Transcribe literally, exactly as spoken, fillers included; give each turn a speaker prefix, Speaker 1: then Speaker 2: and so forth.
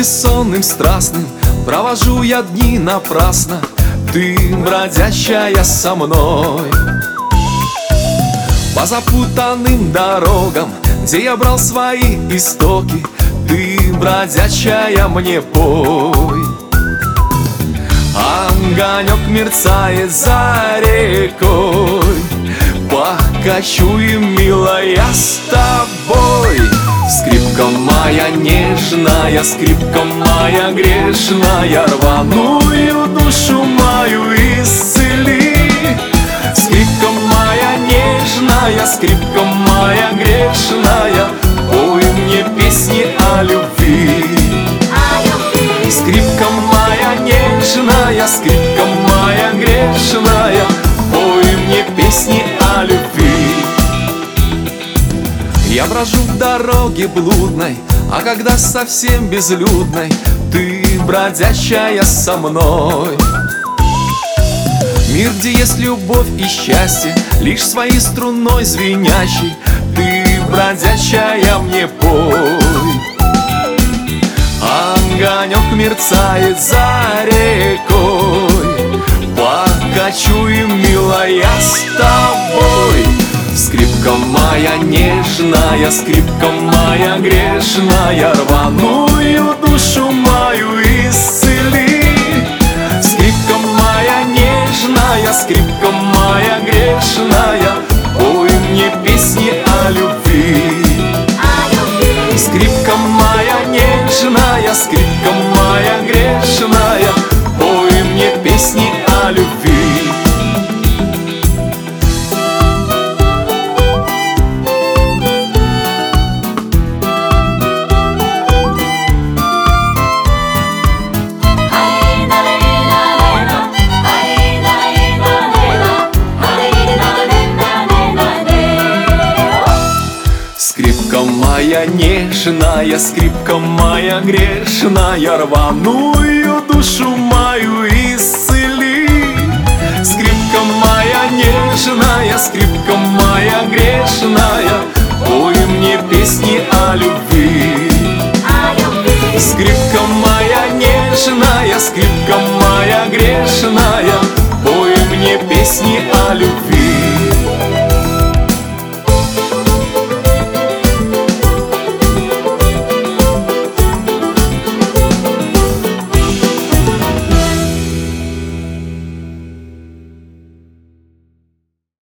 Speaker 1: бессонным, страстным провожу я дни напрасно. Ты, бродящая со мной по запутанным дорогам, где я брал свои истоки. Ты, бродячая, мне пой. Огонек мерцает за рекой, покачуем, милая, с тобой. Скрипка моя нежная, скрипка моя грешная, рваную душу мою исцели. Скрипка моя нежная, скрипка моя грешная, пой мне песни о любви. Скрипка моя нежная, скрипка моя грешная, пой мне песни о любви. Я брожу в дороге блудной, а когда совсем безлюдной, ты, бродящая, со мной. Мир, где есть любовь и счастье, лишь своей струной звенящей, ты, бродящая, мне пой. Огонек мерцает за рекой, покачуем, милая, с тобой. Скрипка моя нежная, скрипка моя грешная, рваную душу мою исцели. Скрипка моя нежная, скрипка моя грешная, пой мне песни о любви. Скрипка моя нежная, скрипка моя грешная, пой мне песни о любви. Скрипка моя нежная, скрипка моя грешная, рваную душу мою исцели. Скрипка моя нежная, скрипка моя грешная, пой мне песни о любви. Скрипка моя нежная, скрипка моя грешная, пой мне песни о любви.